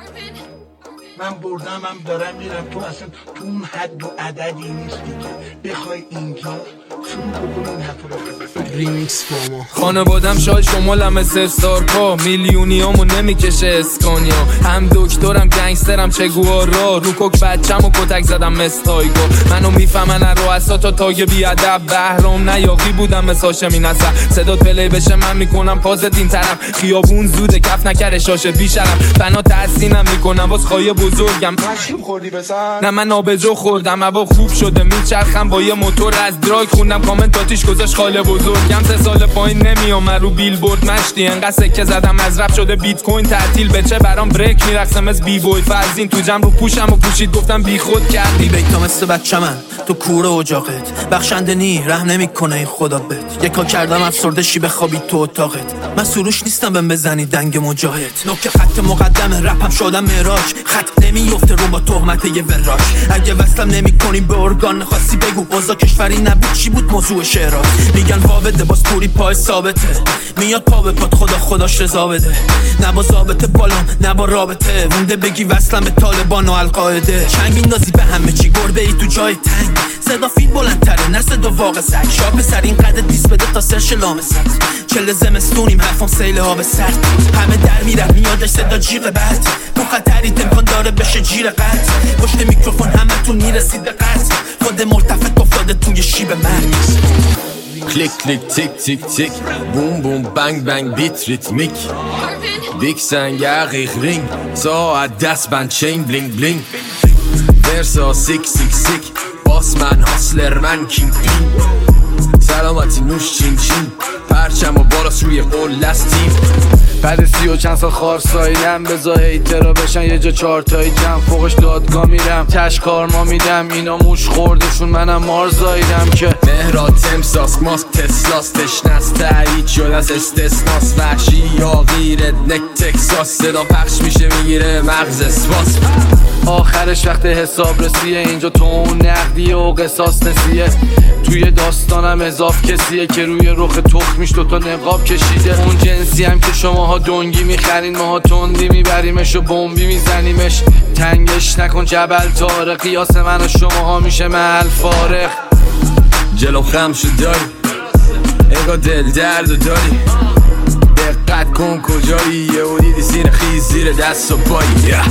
من بردم هم دارم میرم، تو اصلا تو اون حد و عددی نیستی که بخوای اینجا شروع بکنی این حرف رو. ریمیکس فاما خانوادم شای شمالم استارکا، میلیونیامو نمیکشه اسکانیا، هم دکترم گنگسترم چگوارا، رو کوک بچم و کتک زدم مستایگا، منو میفهمن رؤسا تا تاگ بیادب، بهرام نیاقی بودم مساشمی نصر، صدا پلی بشه من میکنم پازت این طرف، خیابون زوده کف نکره شاشه بیشرم، بنا تحسینم میکنم باز خواهی بزرگم. مشروب خوردی بسن؟ نه من آبجو خوردم، هوا خوب شده میچرخم با یه موتور از دراگ، خوندم کامنتاتیش گذاشت خاله بزرگم، 3 سال پایین نمیام رو بیلبورد مشتی، انقدر سکه زدم از رپ شده بیت کوین تعطیل، بچه برام بریک میرقصم از بی بوی، فرزین تو جمع رو پوشم و پوشید گفتم بی خود کردی. بیتا مثل بچه‌من تو کوره اجاقت، بخشنده نی رحم نمیکنه این خدا بهت، یکا کردم افسرده شی بخوابی تو اتاقت، من سروش نیستم بهم بزنی دنگ مجاهد، نوک خط مقدم رپم شدم معراج، خط نمیفته رو با تهمت یه وراج، اگه وصلم نمیکنی به ارگان خاصی بگو اوضاع کشوری نبود چی بود موضوع شعرات، میگن واوده باز پوری پای ثابته، میاد پا به پات خداش رضا بده، نه با ضابطه بالام نه با رابطه، مونده بگی وصلم به طالبان و القاعده، چنگ میندازی به همه چی گربه ای تو جای تنگ، صدا فیل بلندتره نه صدا واقع سگ، شاپ سر این قد دیس بده تا سرش لامست، چل زمستونیم حرفم سیل آب سرد، همه در میرن میادش صدا جیغ بد، تو خطری امکان داره بشه جیر قد، پشت میکروفون همه تو میرسید به قد، خود مرتفع افتاده توی شیب مرگ. کلیک کلیک تیک تیک تیک بوم بوم بنگ بنگ بیت ریتمیک، دیکسن یقیق رینگ ساعت دست بند چین بلینگ بلینگ، ورسا سیک سیک سیک باس من هاسلر من کینگ پین، سلامتی نوش چین چین پرچم و بالاست روی قول لستیم، بعد 30 و چند سال خارساییم بزا هیترا بشن یه جا 4 تایی جمع، فوقش دادگاه میرم تش کارما میدم، اینا موش خوردشون منم مارزاییدم که مهرات تمساس ماسک تسلاس تشنست تایید شد از استثناس، وحشی یا غیرت نک تکساس، صدا پخش میشه میگیره مغز اسواس، آخرش وقت حساب رسیه، اینجا تو اون نقدیه و قصاص نسیه، توی داستانم اضاف کسیه که روی رخ تخمیش دوتا نقاب کشیده، اون جنسی هم که شماها دنگی میخرین ماها تندی میبریمش و بمبی میزنیمش، تنگش نکن جبل تاره، قیاس من و شماها میشه محل فارغ، جلو خم شد داری انگار دل درد و داری، دقت کن کجایی یه و دیدی سینه خیز زیر دست و پایی،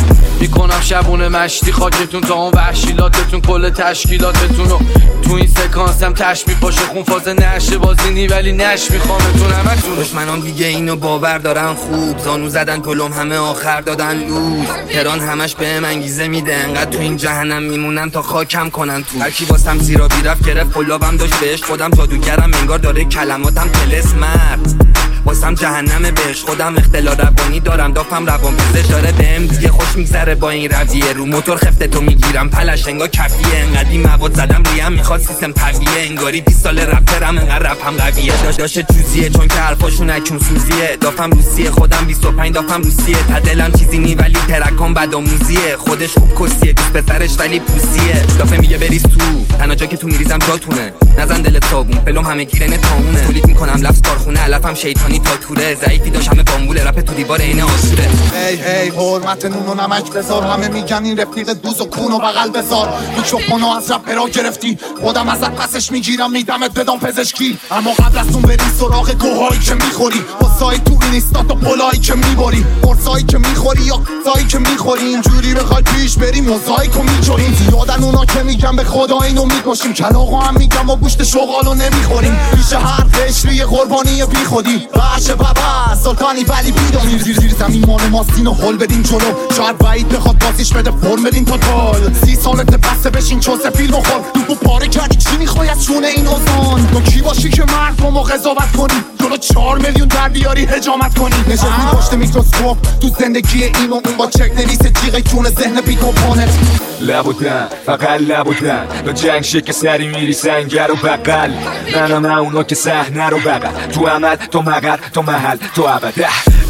میکنم شبونه مشتی خاکتون تا اون وحشیلاتتون کل تشکیلاتتون رو، تو این سکانسم تش میپاشه خون فاز نشه بازینی ولی نش میخوامتون همتون، دشمنان دیگه اینو باور دارن خوب، زانو زدن کلم همه آخر دادن لوز، تران همش بهم انگیزه میده، انقدر تو این جهنم میمونن تا خاکم کنن تو، هرکی واسم زیرا بیرفت گرفت قلابم داشت بهش، خودم جادوگرم انگار داره کلماتم طلسم، واسم جهنم بهش، خودم اختلال روانی دارم، دافم روان پزش داره بهم دیگه خوش میگذره با این رویه، رو موتور خفته تو میگیرم پلش انگار کفیه، انقدی مواد زدم ریم میخواد سیستم طبیعه، انگاری 20 سال رپرم انقدر رپم قویه، داشت جوزیه چون که حرفاشون اکون سوزیه، دافم روسیه خودم 25 دافم روسیه، تا دلم چیزی نی ولی ترکام بدآموزیه، خودش خوب کسیه دوست پسرش ولی پوسیه، دافه میگه بریز تو تنها جا که تو میریزم جاتونه، نزن دل صابون فلم همه گیرن تامونه، تولید میکنم لفظ کارخونه علفم شیطانی تا توره، ضعیفی داشت همه بامبول رپ تو دیوار عین آسوره، هی حرمت نون و نمک بذار، همه میگن این رفیق دوز و کون و بغل بذار، میکروفونو از رپ را گرفتی خودم ازت پسش میگیرم میدمت بدم پزشکی، اما قبل از اون بری سراغ گوهایی که میخوری، واسایی تو این ایستات و پلایی که میباری، قرصایی که میخوری یا قصایی که میخوری، اینجوری بخوای پیش بری موزاییکو میجوریم، زیادن اونا که میگن به خدا اینو میکشیم، کلاغو هم میگم و گوشت شغالو نمیخوریم، پیش هر قشری قربانی بی خودی، باشه بابا سلطانی ولی بیدونی، زیر زمین مال ماستین و هل بدین جلو، شاید بعید بخواد بازیش بده فرم بدین تا تال، 30 سالت بسته بشین چوسه فیلم و خور، تو پاره کردی چی میخوای از چونه این اوزان، تو کی باشی که مردم رو قضاوت کنی، جلو 4 میلیون در بیاری هجامت کنی، نشستی پشت میکروسکوپ تو زندگی این و اون با چک نویس جیغ جون ذهن بی کمپوننت، لبودن فقط لبودن با جنگ شکل سری میری سنگر و بقل، منم اونا که صحنه رو بقل، تو عمل تو مقر تو محل تو ابده،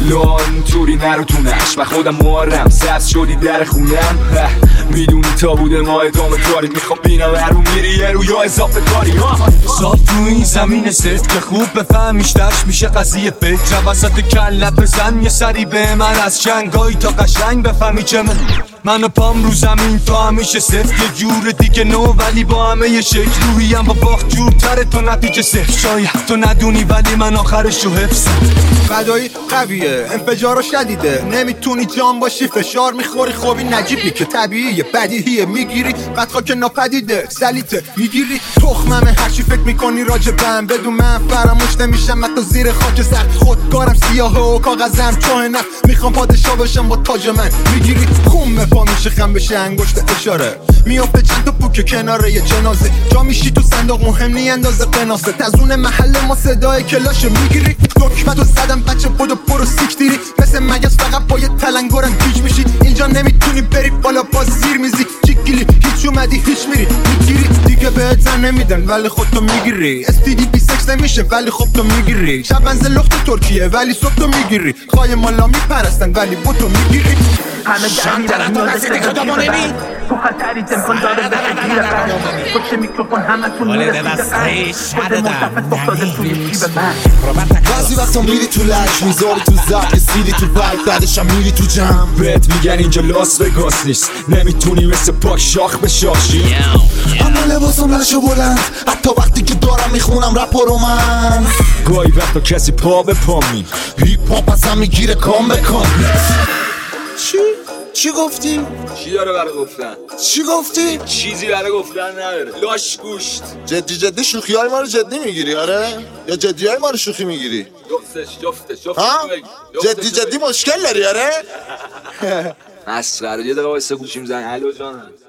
لان توری نروتونش و خودم مارم سبز شدی در خونم، میدونی تا بوده ما ادامه داریم، میخوام بینم هر رو میری یه رو یا اضافه کاری، صاف تو این زمین سفت که خوب بفهمیش درش میشه قضیه فکر، وسط کلت بزن یه سری به من از جنگایی تا قشنگ بفهمی که منو پام رو زمین تا همیشه صفر یه جور دیگه نو ولی با همه یه شکل روحیم با باخت جورتره تو نتیجه صفر شاید تو ندونی ولی من آخرش رو حفظم بدایی قویه انفجارا شدیده نمیتونی جان باشی فشار میخوری خوبی نجیبی که طبیعیه بدیهیه میگیری بدخوا که ناپدیده سلیته میگیری تخممه هرچی فکر میکنی راجبم بدون من فراموش نمیشم حتی زیر خاک سر خودکارم سیاه و کاغذم چاه نفت میخوام پادشاه باشم با تاج من میگیری خون پا میشه خم بشه انگشت اشاره میافته چند تا پوک کناره یه جنازه جا میشی تو صندوق مهم نی اندازه قناسه تزون محل ما صدای کلاشه میگیری دکمتو زدم بچه بودو پرو سیکتیری مثل مگس فقط با یه تلنگرم گیج میشی اینجا نمیتونی بری بالا باز زیر میزی چی گیلی هیچ اومدی هیچ میری میگیری دیگه بهت زن نمیدن ولی خودتو میگیری استیدی بی سکس نمیشه ولی خب تو میگیری شب منزل لخت ترکیه ولی صبح تو میگیری خواهی مالا میپرستن ولی بوتو میگیری همه دارن تو دست کدامو نمی تو خطری تمکن داره بشه گیره پشت میکروفون همه تون میره بعضی وقتا میری تو لش میذاری تو زب سیدی تو وقت بعدشم میری تو جمع بهت میگن اینجا لاس وگاس نیست نمیتونی مثل پاک شاخ به شاشی اما لباسم لشو بلند حتی وقتی که دارم میخونم رپ رو من گاهی وقتا کسی پا به پا می هیپ هاپ ازم میگیره کام به کام چی گفتی؟ چی داره برای گفتن؟ چی گفتی؟ چیزی برای گفتن نداره لاش گوشت جدی شوخی های ما رو جدی میگیری آره؟ یا جدی های ما رو شوخی میگیری؟ جفتش جدی مشکل داری آره؟ مسخره یه دقیقه واسه گوشیم زن الو جان